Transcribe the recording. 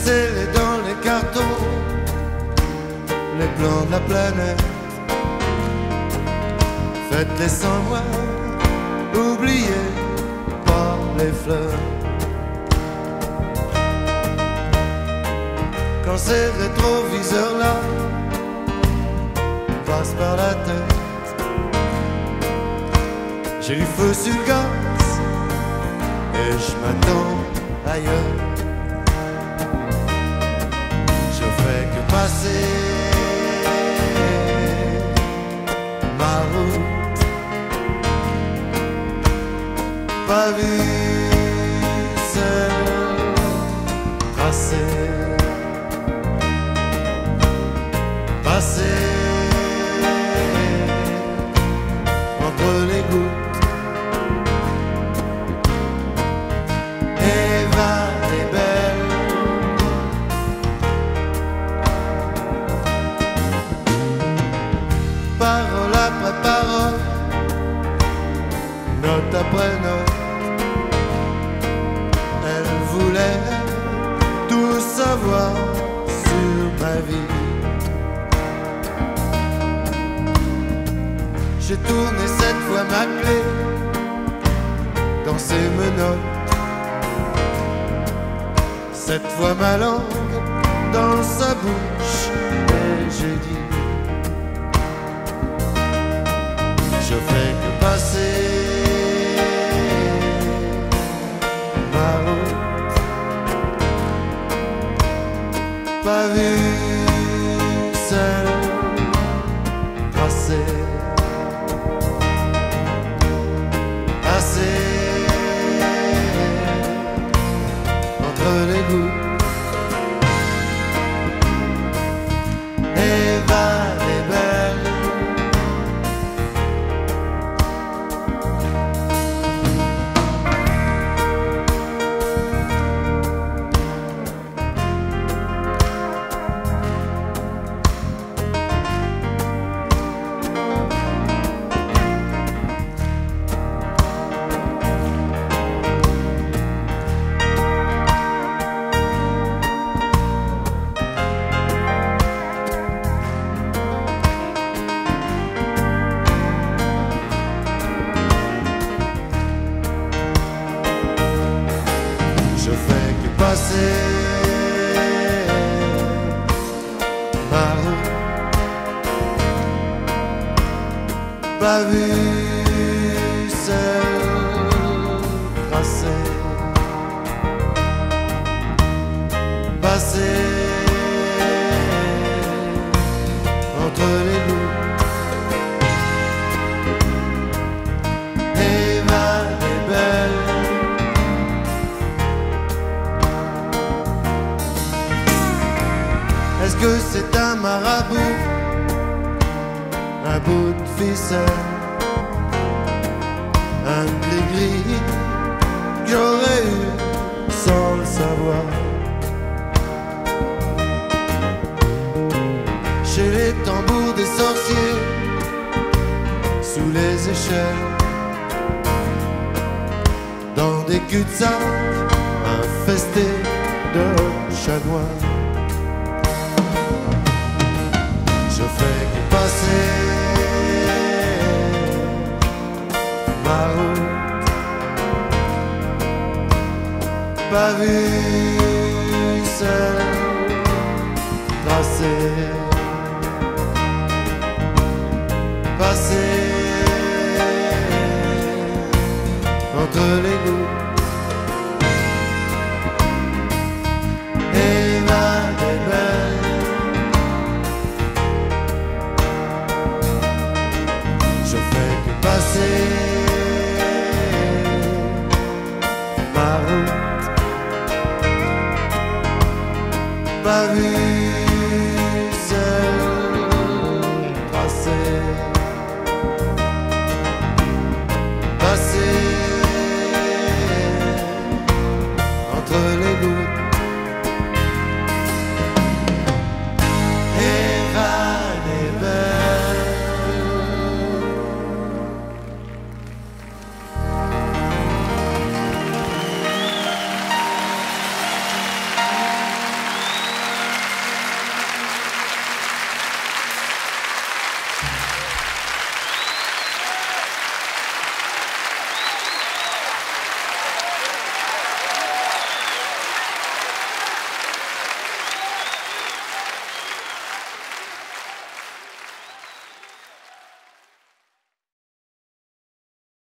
laissez-les dans les cartons, les plans de la planète. Faites-les sans moi, oubliez pas les fleurs. Quand ces rétroviseurs-là passent par la tête, j'ai du feu sur le gaz et je m'attends ailleurs. Je fais que passer ma route, pas vu seul tracé, passer entre les gouttes. Parole après parole, note après note, elle voulait tout savoir sur ma vie. J'ai tourné 7 fois ma clé dans ses menottes, 7 fois ma langue dans sa bouche, et j'ai dit: je fais que passer ma route, pas vu seul tracé, passer entre les gouttes. Eva est belle, je fais que passer ma route, pas vu seul tracé, passer entre les loups. Eva est belle, est-ce que c'est un marabout, un bout de ficelle, un blé gris que j'aurais eu sans le savoir? Chez les tambours des sorciers, sous les échelles, dans des cul-de-sac infestés de chats noirs. Je fais que passer ma route, pas vu seul tracé, passer entre les gouttes. Eva est belle, je fais que passer ma route, pas vu